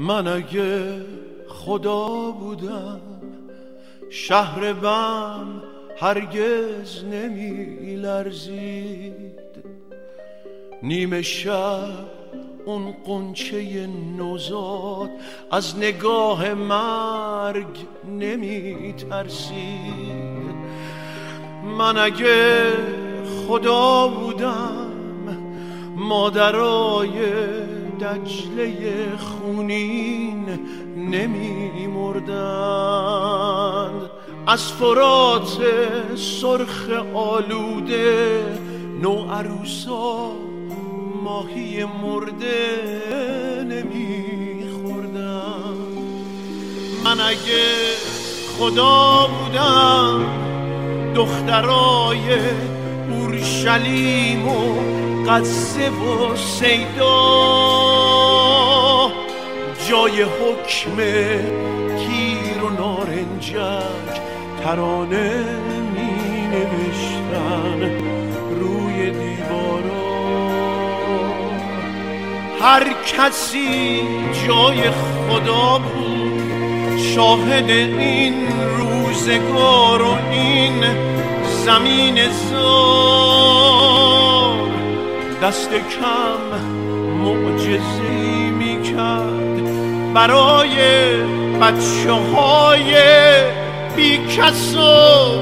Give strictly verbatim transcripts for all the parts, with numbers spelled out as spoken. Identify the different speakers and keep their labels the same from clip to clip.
Speaker 1: من اگه خدا بودم شهر بم هرگز نمی لرزید، نیمه شب اون قنچه نوزاد از نگاه مرگ نمی ترسید. من اگه خدا بودم مادرای دجله خونین نمی مردند، از فرات سرخ آلوده نو عروسا ماهی مرده نمی خوردم. من اگه خدا بودم دخترای اورشلیم و غزه و سیدا جای حکم تیر و نارنجک ترانه می نوشتن روی دیوارا. هر کسی جای خدا بود شاهد این روزگار و این زمین زار، دست کم معجزه‌ای میکرد برای بچه های بی کس و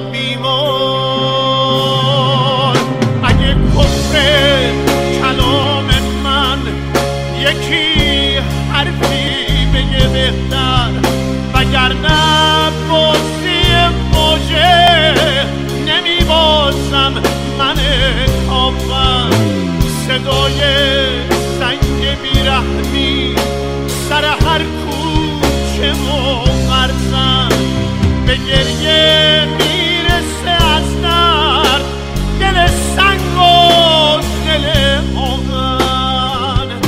Speaker 1: بیمار. اگه کفر کلام من یکی حرفی بگه بهتر، وگرنه بازی موجه نمی بازم من کافر. صدای سنگ بیرحمی سر هر کوچه و مرزن به گریه میرسه از درد، دل سنگ و دل آهن.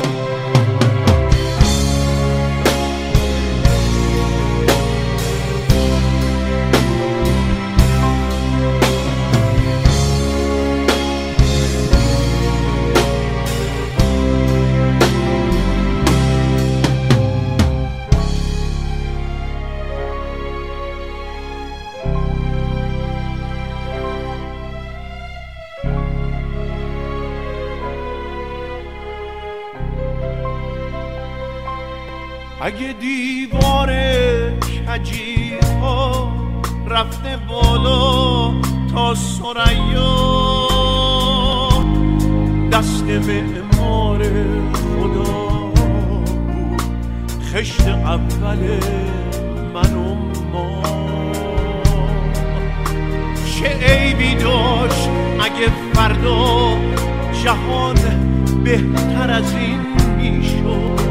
Speaker 1: اگه دیوار کجیها رفته بالا تا ثریا، دست معمار خدا بود خشت اول من و ما. چه عیبی داشت اگه فردا جهان بهتر از این میشد؟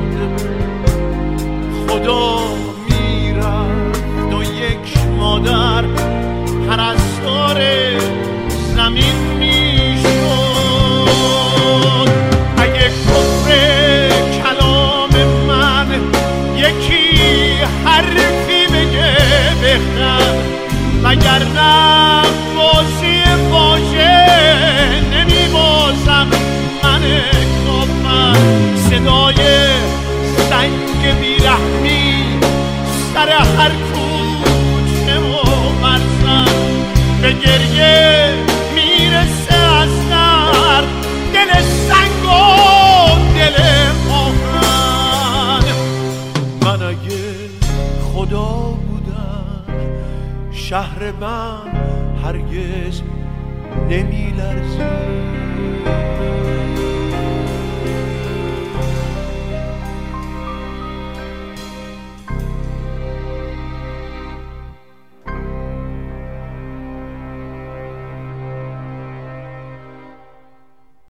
Speaker 1: خدا میرفت و یک مادر پرستار زمین میشد. اگه کفر کلام من یکی حرفی بگه بهتر، وگرنه بازی واژه نمی بازم من کافر. صدای سنگ بیرحمی سر هر کوچه و مرزن به گریه میرسه از درد، دل سنگ و دل آهن. من اگه خدا بودم شهر من هرگز نمی لرزید.